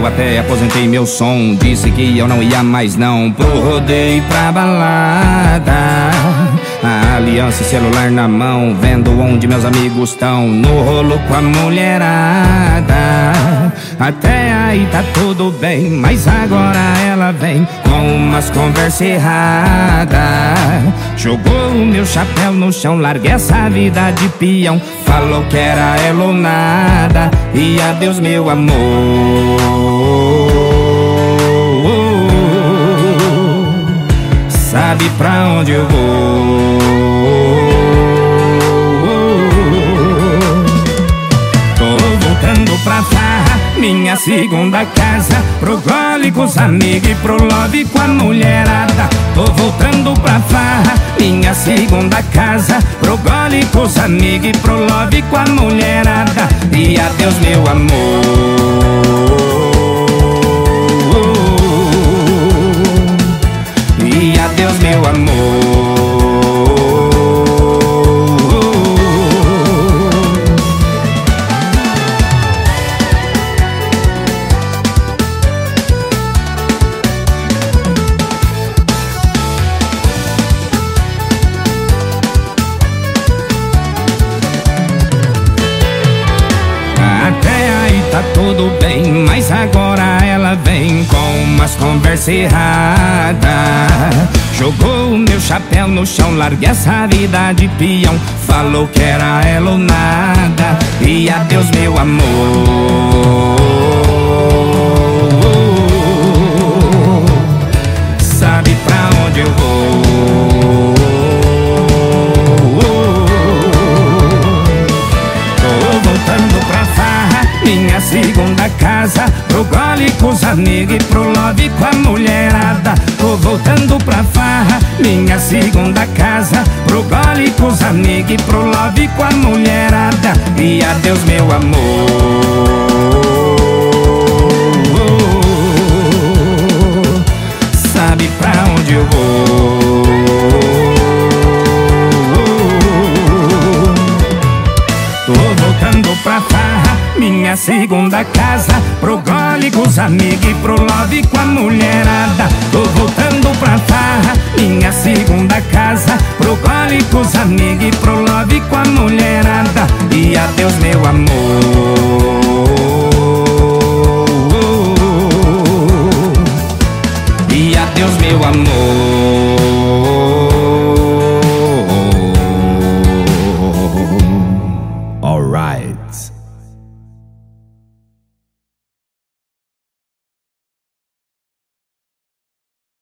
eu até aposentei meu som. Disse que eu não ia mais não pro rodeio e pra balada. A aliança e celular na mão, vendo onde meus amigos tão, no rolo com a mulherada. Até aí tá tudo bem, mas agora ela vem com umas conversas erradas. Jogou o meu chapéu no chão, larguei essa vida de peão. Falou que era ela ou nada, e adeus meu amor. Sabe pra onde eu vou? Tô voltando pra farra, minha segunda casa, pro gole com os amigos e pro love com a mulherada. Tô voltando pra farra, minha segunda casa, pro gole com os amigos e pro love com a mulherada. E adeus meu amor. E adeus meu amor. Tá tudo bem, mas agora ela vem com umas conversas erradas. Jogou o meu chapéu no chão, larguei essa vida de peão. Falou que era ela ou nada, e adeus meu amor. Sabe pra onde eu vou? Tô voltando pra farra, minha segunda casa, pro gole com os amigos e pro love com a mulherada. Tô voltando pra farra, minha segunda casa, pro gole com os amigos e pro love com a mulherada. E adeus meu amor. Sabe pra onde eu vou? Tô voltando pra farra, minha segunda casa, pro gole com os amigos e pro love com a mulherada. Tô voltando pra farra, minha segunda casa, pro gole com os amigos e pro love com a mulherada. E adeus meu amor.